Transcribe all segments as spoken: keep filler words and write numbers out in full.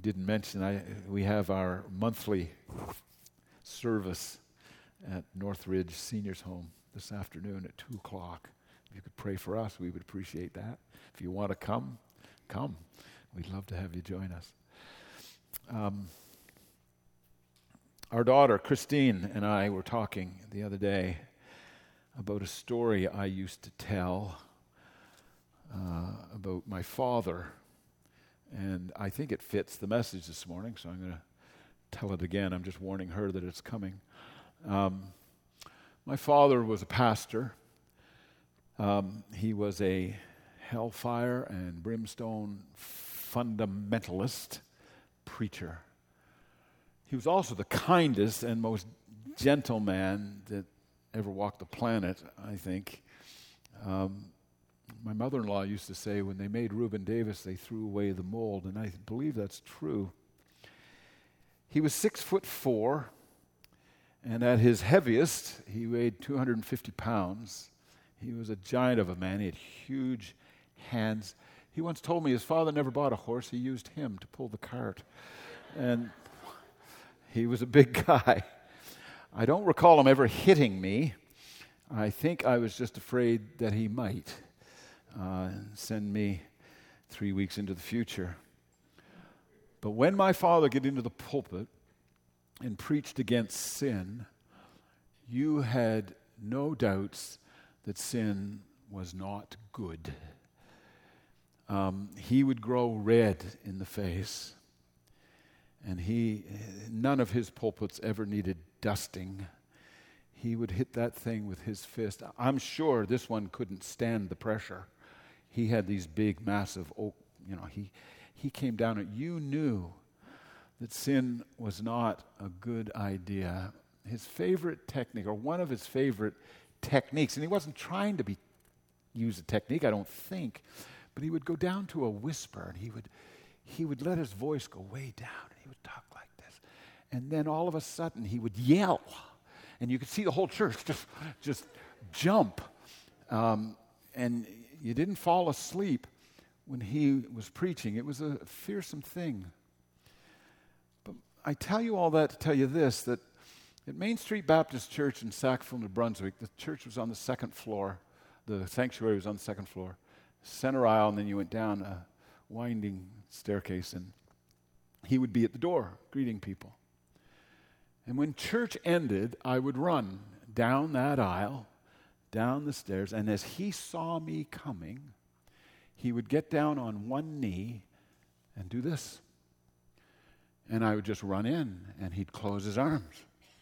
didn't mention, I we have our monthly service at Northridge Seniors Home this afternoon at two o'clock. If you could pray for us, we would appreciate that. If you want to come, come. We'd love to have you join us. Um, our daughter, Christine, and I were talking the other day about a story I used to tell uh, about my father. And I think it fits the message this morning, so I'm going to tell it again. I'm just warning her that it's coming. Um, my father was a pastor. Um, he was a hellfire and brimstone fundamentalist preacher. He was also the kindest and most gentle man that ever walked the planet, I think. Um, my mother-in-law used to say when they made Reuben Davis, they threw away the mold, and I believe that's true. He was six foot four, and at his heaviest, he weighed two hundred fifty pounds. He was a giant of a man. He had huge hands. He once told me his father never bought a horse. He used him to pull the cart. And he was a big guy. I don't recall him ever hitting me. I think I was just afraid that he might uh, send me three weeks into the future. But when my father got into the pulpit and preached against sin, you had no doubts that sin was not good. Um, he would grow red in the face, and he, none of his pulpits ever needed dusting. He would hit that thing with his fist. I'm sure this one couldn't stand the pressure. He had these big, massive oak, you know, he, he came down and you knew that sin was not a good idea. His favorite technique, or one of his favorite techniques, and he wasn't trying to be use a technique, I don't think, but he would go down to a whisper, and he would he would let his voice go way down, and he would talk like this. And then all of a sudden, he would yell, and you could see the whole church just, just jump. Um, and you didn't fall asleep when he was preaching. It was a fearsome thing. But I tell you all that to tell you this, that at Main Street Baptist Church in Sackville, New Brunswick, the church was on the second floor. The sanctuary was on the second floor. Center aisle, and then you went down a winding staircase, and he would be at the door greeting people. And when church ended, I would run down that aisle, down the stairs, and as he saw me coming, he would get down on one knee and do this. And I would just run in, and he'd close his arms.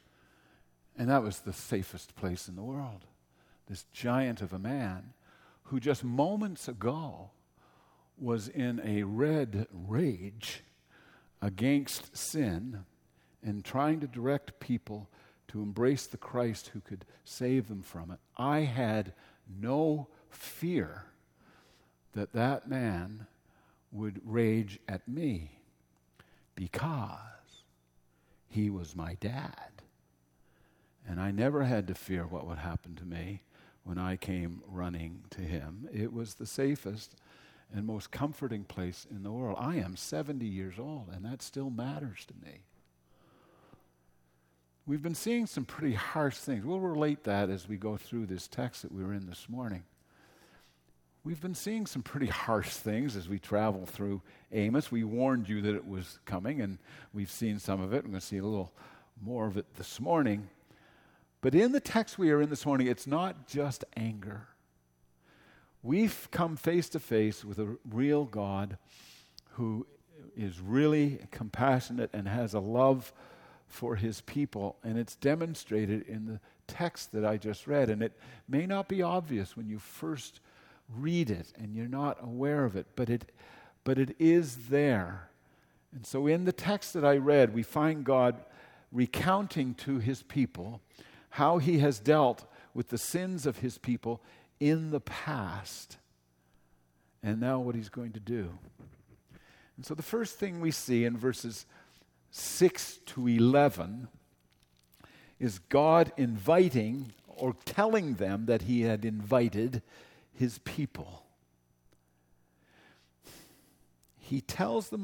And that was the safest place in the world. This giant of a man who just moments ago was in a red rage against sin and trying to direct people to embrace the Christ who could save them from it. I had no fear that that man would rage at me because he was my dad. And I never had to fear what would happen to me when I came running to him. It was the safest and most comforting place in the world. I am seventy years old, and that still matters to me. We've been seeing some pretty harsh things. We'll relate that as we go through this text that we were in this morning. We've been seeing some pretty harsh things as we travel through Amos. We warned you that it was coming, and we've seen some of it. We're going to see a little more of it this morning. But in the text we are in this morning, it's not just anger. We've come face to face with a real God who is really compassionate and has a love for his people, and it's demonstrated in the text that I just read. And it may not be obvious when you first read it and you're not aware of it, but it, but it is there. And so in the text that I read, we find God recounting to his people how he has dealt with the sins of his people in the past, and now what he's going to do. And so the first thing we see in verses six to eleven is God inviting or telling them that he had invited his people. He tells them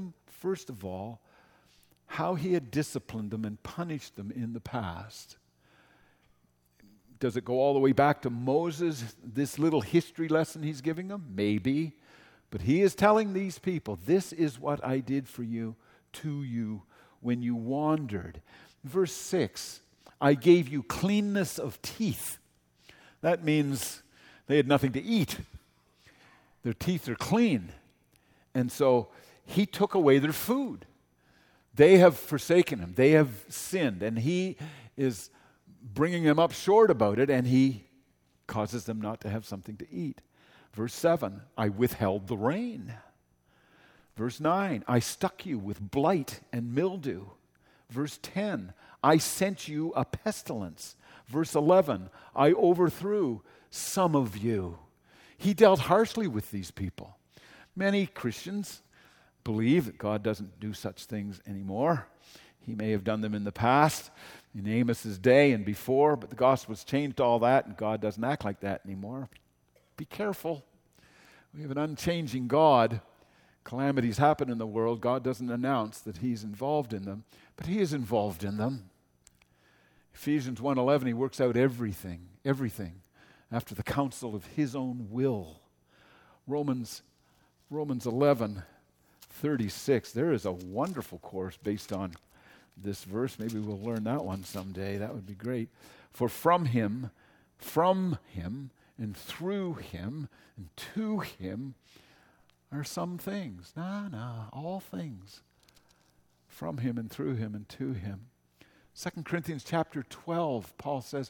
first of all, how he had disciplined them and punished them in the past. Does it go all the way back to Moses, this little history lesson he's giving them? Maybe. But he is telling these people, this is what I did for you, to you, when you wandered. Verse six, I gave you cleanness of teeth. That means they had nothing to eat. Their teeth are clean. And so he took away their food. They have forsaken him. They have sinned. And he is bringing them up short about it, and he causes them not to have something to eat. Verse seven, I withheld the rain. Verse nine, I stuck you with blight and mildew. Verse ten, I sent you a pestilence. Verse eleven, I overthrew some of you. He dealt harshly with these people. Many Christians believe that God doesn't do such things anymore. He may have done them in the past, in Amos's day and before, but the gospel's changed all that, and God doesn't act like that anymore. Be careful. We have an unchanging God. Calamities happen in the world. God doesn't announce that he's involved in them, but he is involved in them. Ephesians one eleven, he works out everything, everything, after the counsel of his own will. Romans, Romans eleven thirty-six, there is a wonderful course based on this verse. Maybe we'll learn that one someday. That would be great. For from him, from him, and through him, and to him are some things. No, no, all things. From him and through him and to him. Second Corinthians chapter twelve, Paul says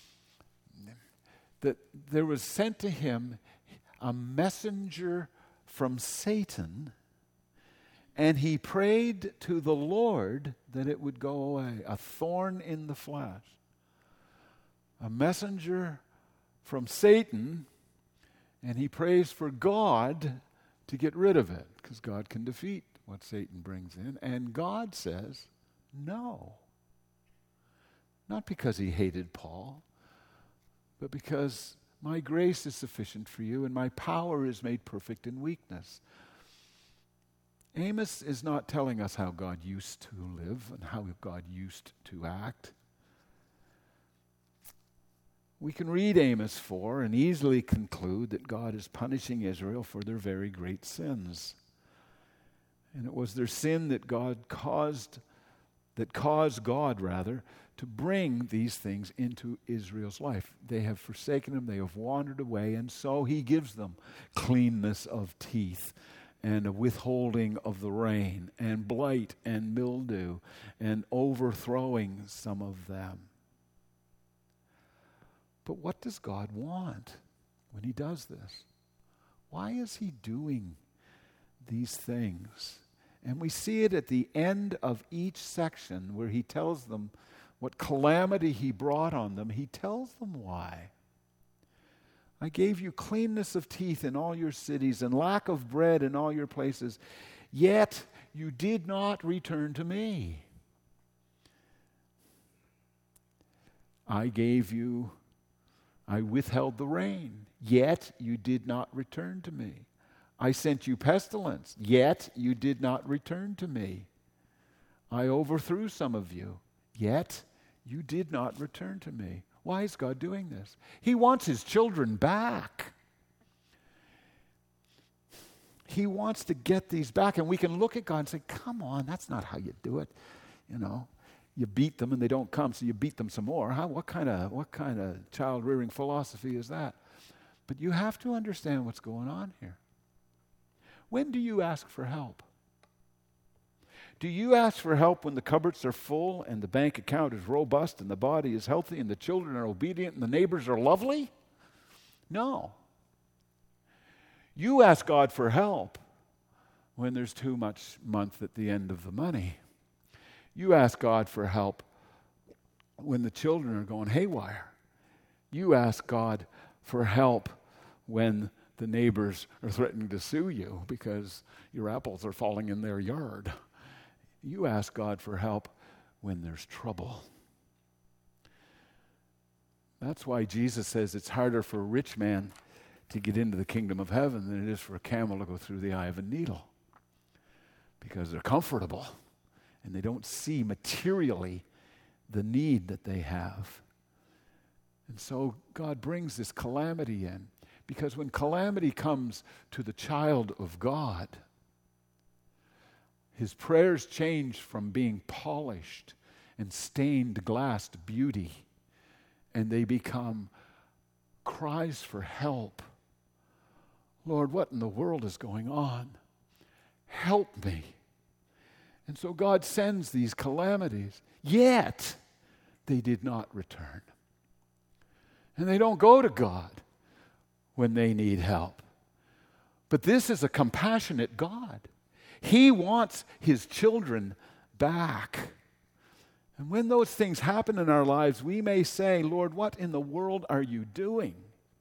that there was sent to him a messenger from Satan, and he prayed to the Lord that it would go away. A thorn in the flesh. A messenger from Satan, and he prays for God to get rid of it, because God can defeat what Satan brings in. And God says, no. Not because he hated Paul, but because my grace is sufficient for you, and my power is made perfect in weakness. Amos is not telling us how God used to live and how God used to act. We can read Amos four and easily conclude that God is punishing Israel for their very great sins. And it was their sin that God caused, that caused God, rather, to bring these things into Israel's life. They have forsaken him, they have wandered away, and so he gives them cleanness of teeth and a withholding of the rain and blight and mildew and overthrowing some of them. But what does God want when he does this? Why is he doing these things? And we see it at the end of each section where he tells them what calamity he brought on them. He tells them why. I gave you cleanness of teeth in all your cities and lack of bread in all your places, yet you did not return to me. I gave you, I withheld the rain, yet you did not return to me. I sent you pestilence, yet you did not return to me. I overthrew some of you, yet you did not return to me. Why is God doing this? He wants his children back. He wants to get these back, and we can look at God and say, come on, that's not how you do it. You know, you beat them and they don't come, so you beat them some more. How, what kind of what kind of child-rearing philosophy is that? But you have to understand what's going on here. When do you ask for help? Do you ask for help when the cupboards are full and the bank account is robust and the body is healthy and the children are obedient and the neighbors are lovely? No. You ask God for help when there's too much month at the end of the money. You ask God for help when the children are going haywire. You ask God for help when the neighbors are threatening to sue you because your apples are falling in their yard. You ask God for help when there's trouble. That's why Jesus says it's harder for a rich man to get into the kingdom of heaven than it is for a camel to go through the eye of a needle. because they're comfortable and they don't see materially the need that they have. And so God brings this calamity in, because when calamity comes to the child of God, his prayers change from being polished and stained glass beauty, and they become cries for help. Lord, what in the world is going on? Help me. And so God sends these calamities, yet they did not return. And they don't go to God when they need help. But this is a compassionate God. He wants his children back. And when those things happen in our lives, we may say, Lord, what in the world are you doing?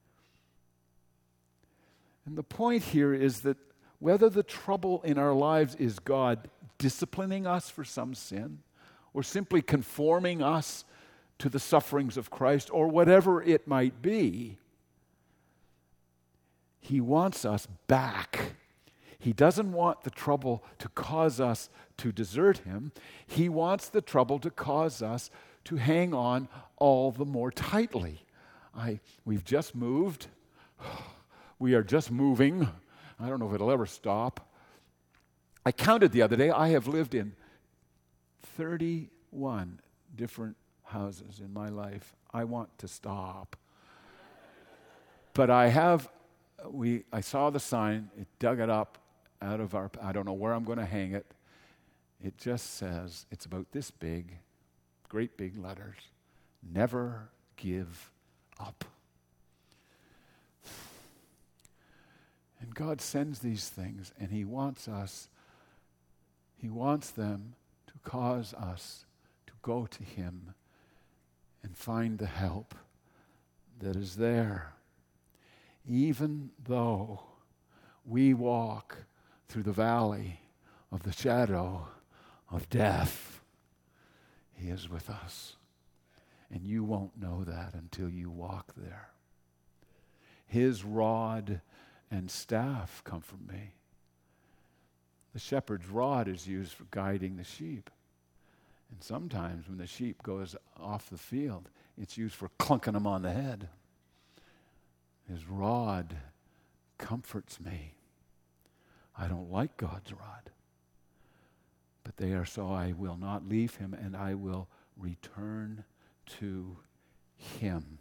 And the point here is that whether the trouble in our lives is God disciplining us for some sin, or simply conforming us to the sufferings of Christ, or whatever it might be, he wants us back. He doesn't want the trouble to cause us to desert him. He wants the trouble to cause us to hang on all the more tightly. I, we've just moved. We are just moving. I don't know if it'll ever stop. I counted the other day. I have lived in thirty-one different houses in my life. I want to stop. But I have, we. I saw the sign. It dug it up out of our, I don't know where I'm going to hang it. It just says, it's about this big, great big letters, never give up. And God sends these things, and he wants us, he wants them to cause us to go to him and find the help that is there. Even though we walk through the valley of the shadow of death, he is with us. And you won't know that until you walk there. His rod and staff comfort me. The shepherd's rod is used for guiding the sheep. And sometimes when the sheep goes off the field, it's used for clunking them on the head. His rod comforts me. I don't like God's rod. But they are so I will not leave him, and I will return to him.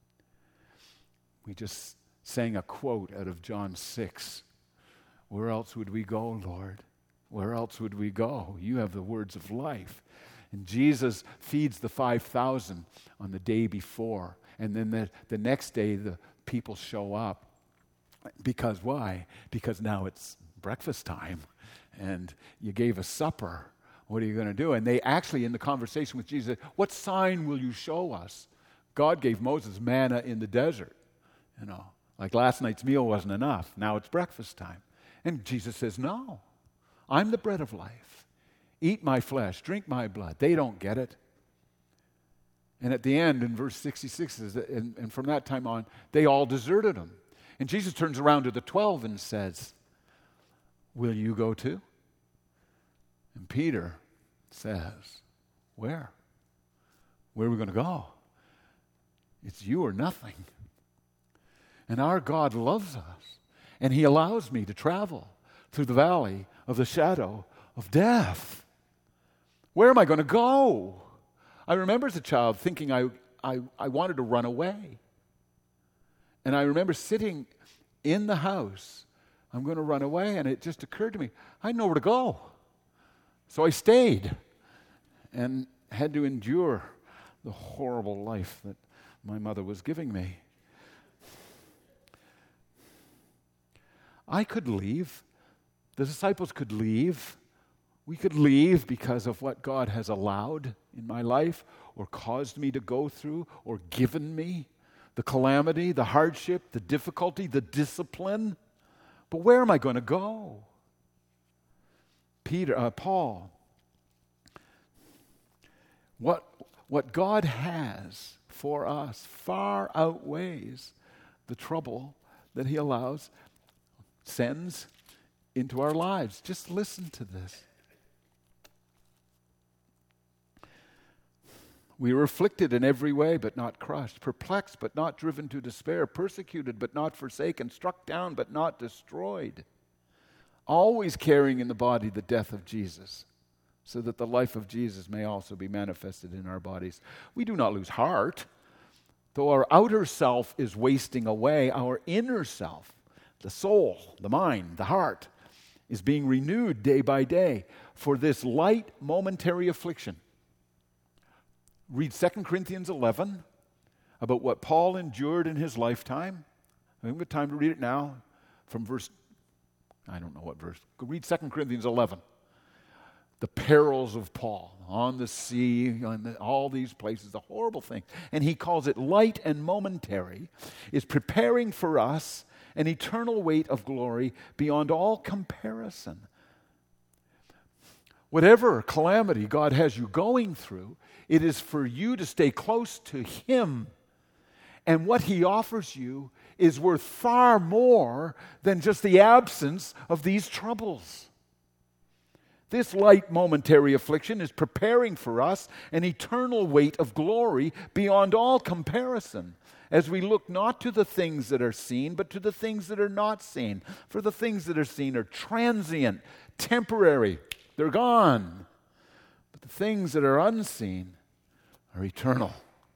We just sang a quote out of John six. Where else would we go, Lord? Where else would we go? You have the words of life. And Jesus feeds the five thousand on the day before. And then the, the next day, the people show up. Because why? Because now it's breakfast time. And you gave a supper. What are you going to do? And they actually, in the conversation with Jesus, what sign will you show us? God gave Moses manna in the desert. You know, like last night's meal wasn't enough. Now it's breakfast time. And Jesus says, no, I'm the bread of life. Eat my flesh, drink my blood. They don't get it. And at the end, in verse sixty-six, is that, and, and from that time on, they all deserted him. And Jesus turns around to the twelve and says, will you go too? And Peter says, where? Where are we going to go? It's you or nothing. And our God loves us. And he allows me to travel through the valley of the shadow of death. Where am I going to go? I remember as a child thinking I, I, I wanted to run away. And I remember sitting in the house. I'm going to run away. And it just occurred to me, I had nowhere to go. So I stayed and had to endure the horrible life that my mother was giving me. I could leave. The disciples could leave. We could leave because of what God has allowed in my life or caused me to go through or given me, the calamity, the hardship, the difficulty, the discipline. But where am I going to go? Peter, uh, Paul, what, what God has for us far outweighs the trouble that he allows, sends into our lives. Just listen to this. We are afflicted in every way, but not crushed, perplexed, but not driven to despair, persecuted, but not forsaken, struck down, but not destroyed. Always carrying in the body the death of Jesus, so that the life of Jesus may also be manifested in our bodies. We do not lose heart. Though our outer self is wasting away, our inner self, the soul, the mind, the heart, is being renewed day by day. For this light momentary affliction, read Second Corinthians eleven about what Paul endured in his lifetime. I haven't got time to read it now. From verse, I don't know what verse. Go read Second Corinthians eleven. The perils of Paul on the sea, on the, all these places, the horrible thing. And he calls it light and momentary, is preparing for us an eternal weight of glory beyond all comparison. Whatever calamity God has you going through, it is for you to stay close to Him. And what He offers you is worth far more than just the absence of these troubles. This light momentary affliction is preparing for us an eternal weight of glory beyond all comparison, as we look not to the things that are seen, but to the things that are not seen. For the things that are seen are transient, temporary, they're gone. But the things that are unseen are eternal.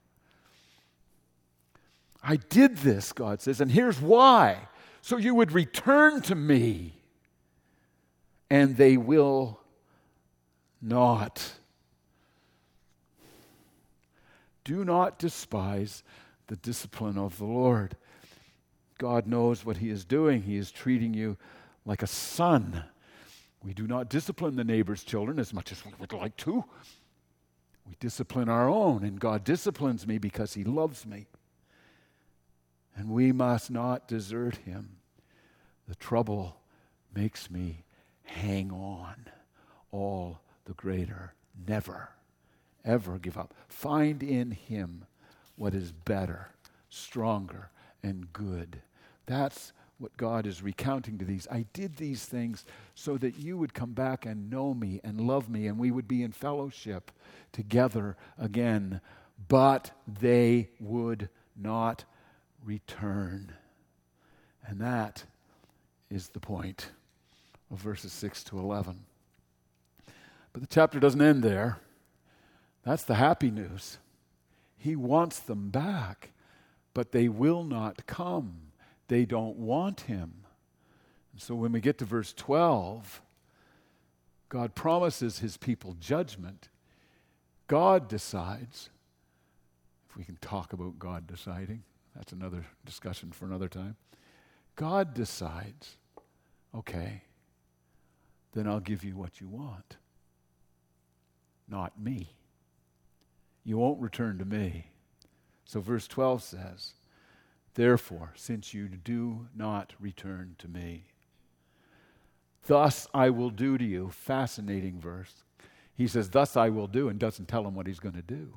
I did this, God says, and here's why. So you would return to me, and they will not. Do not despise the discipline of the Lord. God knows what He is doing. He is treating you like a son. We do not discipline the neighbor's children as much as we would like to. We discipline our own, and God disciplines me because He loves me. And we must not desert Him. The trouble makes me hang on all the greater. Never, ever give up. Find in Him what is better, stronger, and good. That's what God is recounting to these. I did these things so that you would come back and know me and love me, and we would be in fellowship together again. But they would not return. And that is the point of verses six to eleven. But the chapter doesn't end there. That's the happy news. He wants them back, but they will not come. They don't want Him. And so when we get to verse twelve, God promises His people judgment. God decides. If we can talk about God deciding, that's another discussion for another time. God decides, okay, then I'll give you what you want. Not me. You won't return to me. So verse twelve says, therefore, since you do not return to me, thus I will do to you. Fascinating verse. He says, thus I will do, and doesn't tell them what He's going to do.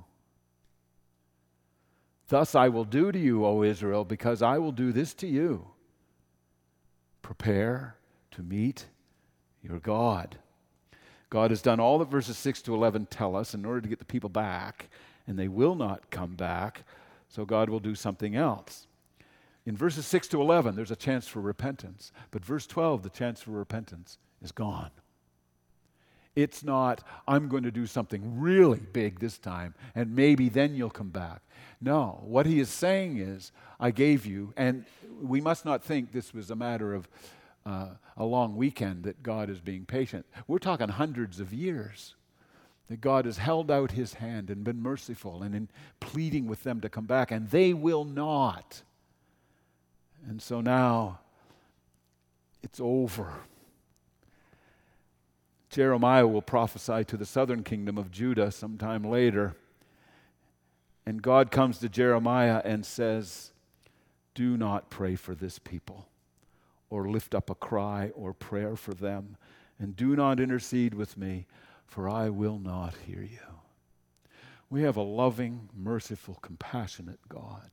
Thus I will do to you, O Israel, because I will do this to you. Prepare to meet your God. God has done all that verses six to eleven tell us in order to get the people back, and they will not come back, so God will do something else. In verses six to eleven, there's a chance for repentance, but verse twelve, the chance for repentance is gone. It's not, I'm going to do something really big this time, and maybe then you'll come back. No, what He is saying is, I gave you, and we must not think this was a matter of uh, a long weekend that God is being patient. We're talking hundreds of years that God has held out His hand and been merciful and in pleading with them to come back, and they will not. And so now it's over. Jeremiah will prophesy to the southern kingdom of Judah sometime later. And God comes to Jeremiah and says, do not pray for this people, or lift up a cry or prayer for them, and do not intercede with me, for I will not hear you. We have a loving, merciful, compassionate God.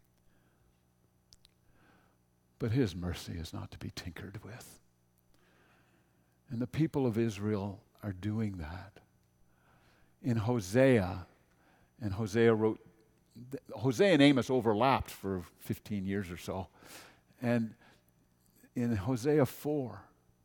But His mercy is not to be tinkered with. And the people of Israel are doing that. In Hosea, And Hosea wrote, Hosea and Amos overlapped for fifteen years or so. And in Hosea four,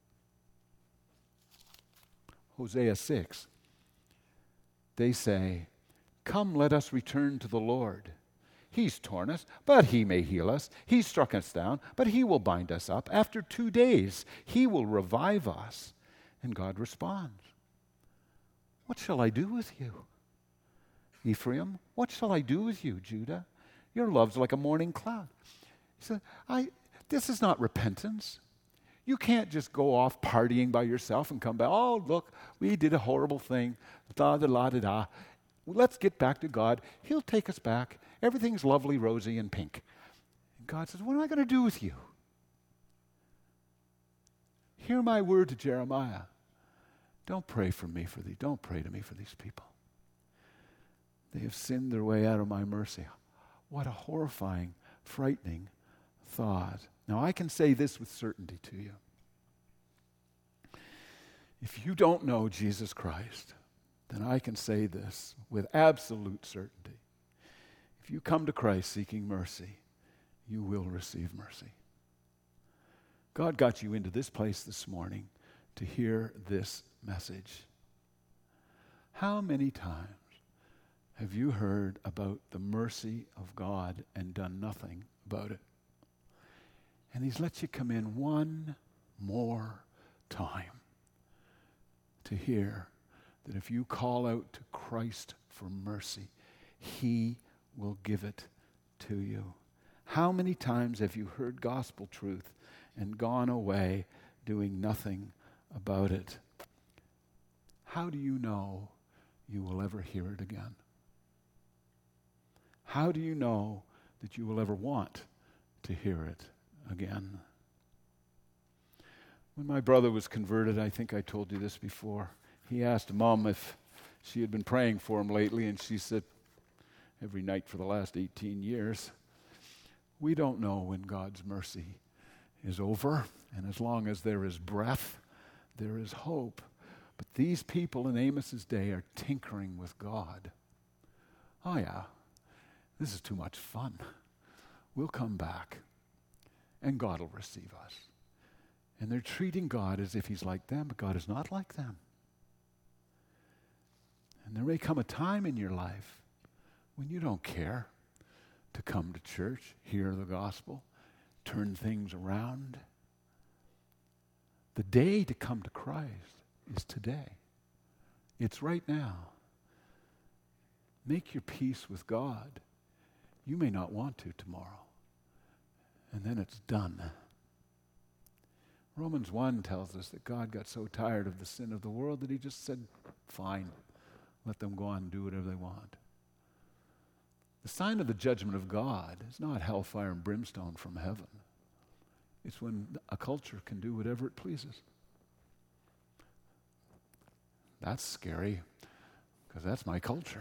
Hosea six, they say, "Come, let us return to the Lord. He's torn us, but he may heal us. He's struck us down, but he will bind us up. After two days, he will revive us." And God responds, "What shall I do with you, Ephraim? What shall I do with you, Judah? Your love's like a morning cloud." He said, I, this is not repentance. You can't just go off partying by yourself and come back. "Oh, look, we did a horrible thing. Da da da da da. Let's get back to God. He'll take us back. Everything's lovely, rosy, and pink." And God says, "What am I going to do with you? Hear my word to Jeremiah. Don't pray for me for thee. Don't pray to me for these people. They have sinned their way out of my mercy." What a horrifying, frightening thought. Now, I can say this with certainty to you. If you don't know Jesus Christ, then I can say this with absolute certainty. If you come to Christ seeking mercy, you will receive mercy. God got you into this place this morning to hear this message. How many times have you heard about the mercy of God and done nothing about it? And he's let you come in one more time to hear that if you call out to Christ for mercy, he will give it to you. How many times have you heard gospel truth and gone away doing nothing about it? How do you know you will ever hear it again? How do you know that you will ever want to hear it again? When my brother was converted, I think I told you this before, he asked Mom if she had been praying for him lately, and she said, every night for the last eighteen years. We don't know when God's mercy is over, and as long as there is breath, there is hope. But these people in Amos's day are tinkering with God. Oh yeah, this is too much fun. We'll come back, and God will receive us. And they're treating God as if he's like them, but God is not like them. And there may come a time in your life when you don't care to come to church, hear the gospel, turn things around. The day to come to Christ is today. It's right now. Make your peace with God. You may not want to tomorrow. And then it's done. Romans one tells us that God got so tired of the sin of the world that he just said, fine, let them go on and do whatever they want. The sign of the judgment of God is not hellfire and brimstone from heaven. It's when a culture can do whatever it pleases. That's scary, because that's my culture.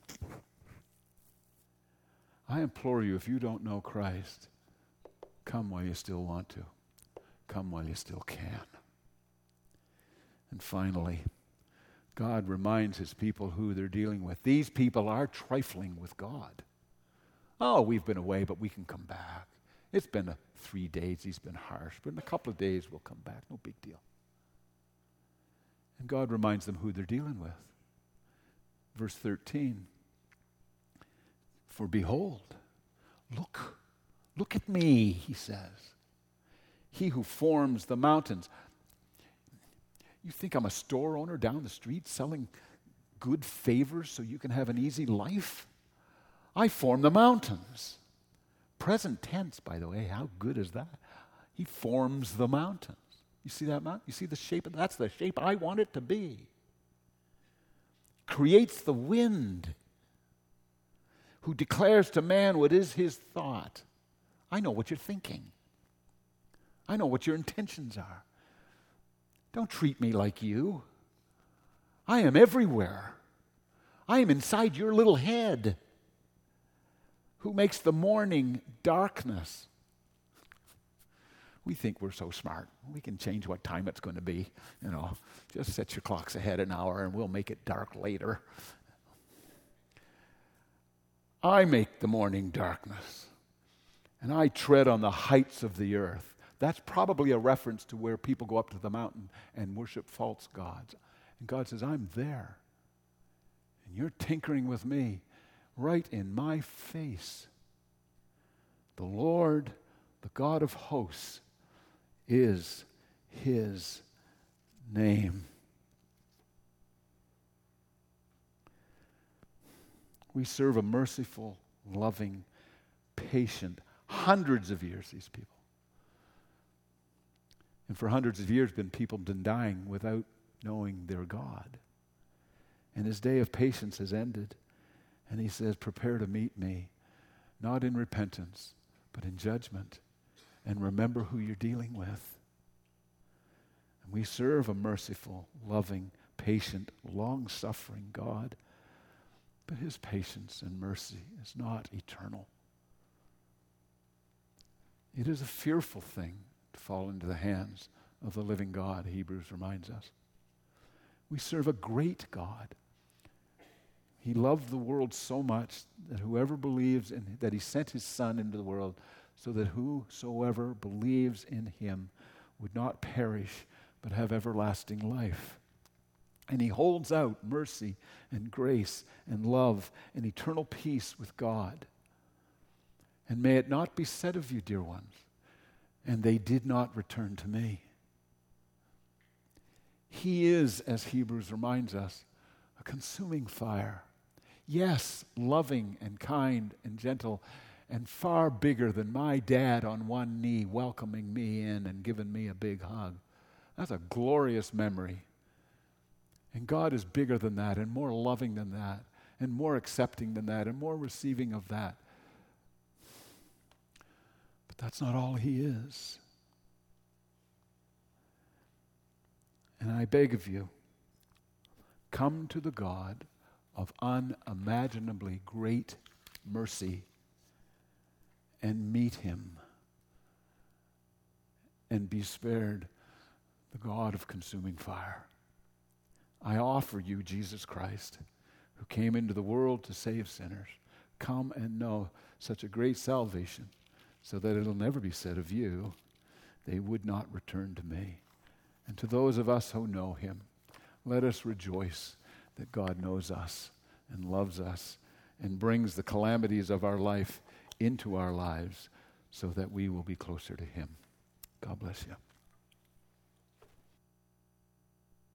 I implore you, if you don't know Christ, come while you still want to. Come while you still can. And finally, God reminds his people who they're dealing with. These people are trifling with God. Oh, we've been away, but we can come back. It's been a, three days, he's been harsh, but in a couple of days we'll come back. No big deal. And God reminds them who they're dealing with. Verse thirteen, for behold, look, look at me, he says. He who forms the mountains. You think I'm a store owner down the street selling good favors so you can have an easy life? I form the mountains. Present tense, by the way. How good is that? He forms the mountains. You see that mountain? You see the shape? Of, that's the shape I want it to be. Creates the wind. Who declares to man what is his thought. I know what you're thinking. I know what your intentions are. Don't treat me like you. I am everywhere. I am inside your little head. Who makes the morning darkness? We think we're so smart. We can change what time it's going to be. You know, just set your clocks ahead an hour and we'll make it dark later. I make the morning darkness, and I tread on the heights of the earth. That's probably a reference to where people go up to the mountain and worship false gods. And God says, I'm there. And you're tinkering with me right in my face. The Lord, the God of hosts, is his name. We serve a merciful, loving, patient, hundreds of years, these people. And for hundreds of years, been people been dying without knowing their God. And his day of patience has ended. And he says, prepare to meet me, not in repentance, but in judgment. And remember who you're dealing with. And we serve a merciful, loving, patient, long-suffering God. But his patience and mercy is not eternal. It is a fearful thing to fall into the hands of the living God, Hebrews reminds us. We serve a great God. He loved the world so much that whoever believes in that he sent his Son into the world so that whosoever believes in him would not perish but have everlasting life. And he holds out mercy and grace and love and eternal peace with God. And may it not be said of you, dear ones, and they did not return to me. He is, as Hebrews reminds us, a consuming fire. Yes, loving and kind and gentle and far bigger than my dad on one knee welcoming me in and giving me a big hug. That's a glorious memory. And God is bigger than that and more loving than that and more accepting than that and more receiving of that. But that's not all he is. And I beg of you, come to the God of unimaginably great mercy and meet him and be spared the God of consuming fire. I offer you Jesus Christ, who came into the world to save sinners. Come and know such a great salvation so that it'll never be said of you, they would not return to me. And to those of us who know him, let us rejoice that God knows us and loves us and brings the calamities of our life into our lives so that we will be closer to him. God bless you.